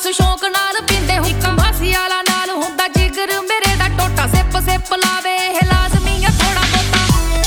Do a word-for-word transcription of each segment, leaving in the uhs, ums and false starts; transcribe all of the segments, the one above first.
ਬਸ ਸ਼ੌਕ ਨਾਲ ਪੀਂਦੇ ਹੁੱਕਾ ਬਾਸੀ ਵਾਲਾ ਨਾਲ ਹੁੰਦਾ ਜਿਗਰ ਮੇਰੇ ਦਾ ਟੋਟਾ ਸਿਪ ਸਿਪ ਲਾਵੇ ਇਹ ਲਾਜ਼ਮੀ ਆ ਥੋੜਾ ਬਹੁਤਾ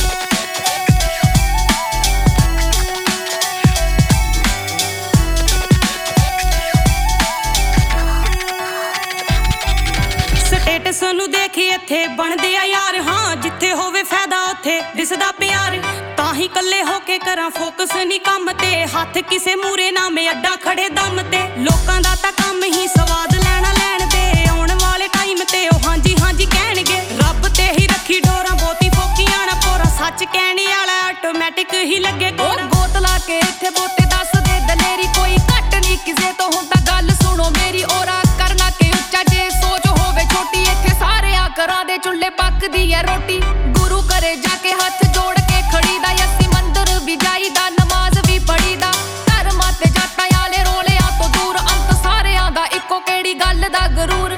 ਸਟੇਟਸ ਨੂੰ ਦੇਖੀ ਇੱਥੇ ਬਣਦੇ ਆ ਯਾਰ ਹਾਂ ਜਿੱਥੇ ਹੋਵੇ ਫਾਇਦਾ ਉੱਥੇ ਦਿਸਦਾ ਪਿਆਰ ਤਾਂ ਹੀ ਕੱਲੇ ਹੋ ਕੇ ਕਰਾਂ ਫੋਕਸ ਨਹੀਂ ਕੰਮ ਤੇ ਹੱਥ ਕਿਸੇ ਮੂਰੇ ਨਾ ਮੈਂ ਅੱਡਾ ਖੜੇ ਦਮ ਤੇ ਲੋਕਾਂ ਦਾ ਤਾਂ ਕੰਮ ਹੀ ਸਵਾਦ ਲੈਣਾ ਲੈਣ ਤੇ ਆਉਣ ਵਾਲੇ ਟਾਈਮ ਤੇ ਉਹ ਹਾਂਜੀ ਹਾਂਜੀ ਕਹਿਣਗੇ ਰੱਬ ਤੇ ਹੀ ਰੱਖੀ ਡੋਰਾਂ ਬਹੁਤੀ ਫੋਕੀਆਂ ਨਾ ਪੋਰਾ ਸੱਚ ਕਹਿਣੇ ਵਾਲਾ ਆਟੋਮੈਟਿਕ ਹੀ ਲੱਗੇ ਉਹ ਗੋਤ ਲਾ ਕੇ ਇੱਥੇ ਬੋਤੇ ਦੱਸ ਦੇ ਦਲੇਰੀ ਕੋਈ ਘੱਟ ਨਹੀਂ ਕਿਸੇ ਤੋਂ ਹੁੰਦਾ ਗੱਲ ਸੁਣੋ ਮੇਰੀ ਔਰਾ ਕਰਨਾ ਕਿ ਉੱਚਾ ਜੇ ਸੋਚ ਹੋਵੇ ਛੋਟੀ ਇੱਥੇ ਸਾਰਿਆਂ ਘਰਾਂ ਦੇ ਚੁੱਲ੍ਹੇ ਪੱਕਦੀ ਐ ਰੋਟੀ ਗੁਰੂ ਘਰੇ ਜਾ ਕੇ ਹੱਥ ਜੋੜ ਕੇ ਖੜੀ ਦਾ ਅਸੀਂ ਮੰਦਰ ਵੀ ਜਾਈਦਾ ਨਮਾਜ਼ ਵੀ ਪੜੀਦਾ ਧਰਮਾਂ ਤੇ ਜਾਤਾਂ ਵਾਲੇ ਰੋਲਿਆਂ ਤੋਂ ਦੂਰ ਅੰਤ ਸਾਰਿਆਂ ਦਾ ਇੱਕੋ ਕਿਹੜੀ ਗੱਲ ਦਾ ਗਰੂਰ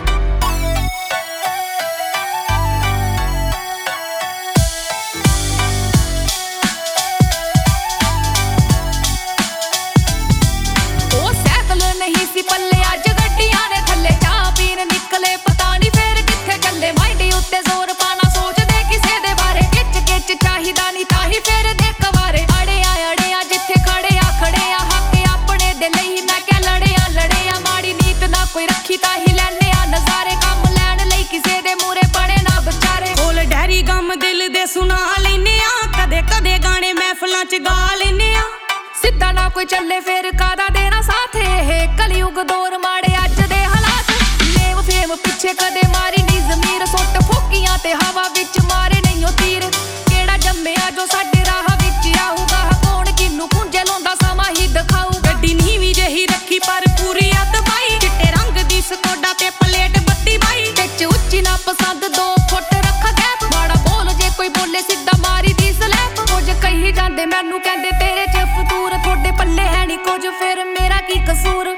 ਉਹ ਸਾਈਕਲ ਨਹੀਂ ਸੀ ਪੱਲੇ ਅੱਜ ਗੱਡੀਆਂ ਨੇ ਥੱਲੇ ਚਾਹ ਪੀਣ ਨਿਕਲੇ ਪਤਾ ਨਹੀਂ ਫੇਰ ਕਿੱਥੇ ਚੱਲੇ ਮਾਈਂਡ ਉੱਤੇ ਜ਼ੋਰ ਪਾਣਾ ਸੋਚਦੇ ਕਿਸੇ ਦੇ ਬਾਰੇ ਕਿਚ ਕਿਚ ਚਾਹੀਦਾ ਨਹੀਂ ਤਾਂ ਹੀ ਫੇਰ ਦੇ ਕਵਾਰੇ ਅੜਿਆ ਅੜਿਆ ਜਿੱਥੇ ਖੜੇ ਆ ਖੜੇ ਆ ਹੱਕ ਆਪਣੇ ਦੇ ਲਈ ਮੈਂ ਕਹਿ ਲੜਿਆ ਲੜਿਆ ਮਾੜੀ ਨੀਤ ਨਾ ਕੋਈ ਰੱਖੀ ਤਾਂ ਹੀ ਲੈਣੇ ਆ ਨਜ਼ਾਰੇ ਕੰਮ ਲੈਣ ਲਈ ਕਿਸੇ ਦੇ ਮੂਰੇ ਪੜੇ ਨਾ ਵਿਚਾਰੇ ਕੋਲ ਡੈਰੀ ਗਮ ਦਿਲ ਦੇ ਸੁਣਾ ਲੈਨੇ ਆ ਕਦੇ ਕਦੇ ਗਾਣੇ ਮਹਿਫਲਾਂ ਚ ਗਾ ਲੈਨੇ ਆ ਸਿੱਧਾ ਨਾ ਕੋਈ ਚੱਲੇ ਫੇਰ ਕਾਦਾ ਦੇਣਾ ਸਾਥ ਇਹ ਕਲਯੁਗ ਦੌਰ ਮਾੜੇ ਅੱਜ ਦੇ ਹਾਲਾਤ ਨੇਮ ਫੇਮ ਪਿੱਛੇ ਕਦੇ ਮਾਰੀ ਨਹੀਂ ਜ਼ਮੀਰ ਸੁੱਟ ਫੋਕੀਆਂ ਤੇ ਹਵਾ ਵਿੱਚ ਮਾਰੇ ਨਹੀਂ ਉਹ ਤੀਰ ਕਿਹੜਾ ਜੰਮਿਆ ਜੋ ਸਾਡੇ ਰਾਹ ਵਿੱਚ ਆਊਗਾ ਕੌਣ ਕਿਨੂੰ ਪੁੰਜੇ ਲਾਉਂਦਾ ਸਮਾਂ ਹੀ ਦਿਖਾਊ ਗੱਡੀ ਨੀਵੀਂ ਜਿਹੀ ਰੱਖੀ ਪਰ ਪੂਰੀ ਆ ਦਬਾਈ ਚਿੱਟੇ ਰੰਗ ਦੀ ਸਕੋਡਾ ਤੇ ਪਲੇਟ ਬੱਤੀ ਬਾਈ ਵਿੱਚ ਉੱਚੀ ਨਾ ਪਸੰਦ ਦੋ ਫੁੱਟ ਰੱਖਾ ਗੈਪ ਮਾੜਾ ਬੋਲ ਜੇ ਕੋਈ ਬੋਲੇ ਸਿੱਧਾ ਮਾਰੀ ਦੀ ਸਲੈਪ ਕੁਝ ਕਹੀ ਜਾਂਦੇ ਮੈਨੂੰ ਕਹਿੰਦੇ ਤੇਰੇ ਚ ਫਤੂਰ ਤੁਹਾਡੇ ਪੱਲੇ ਹੈ ਨਹੀਂ ਕੁਝ ਫਿਰ ਮੇਰਾ ਕੀ ਕਸੂਰ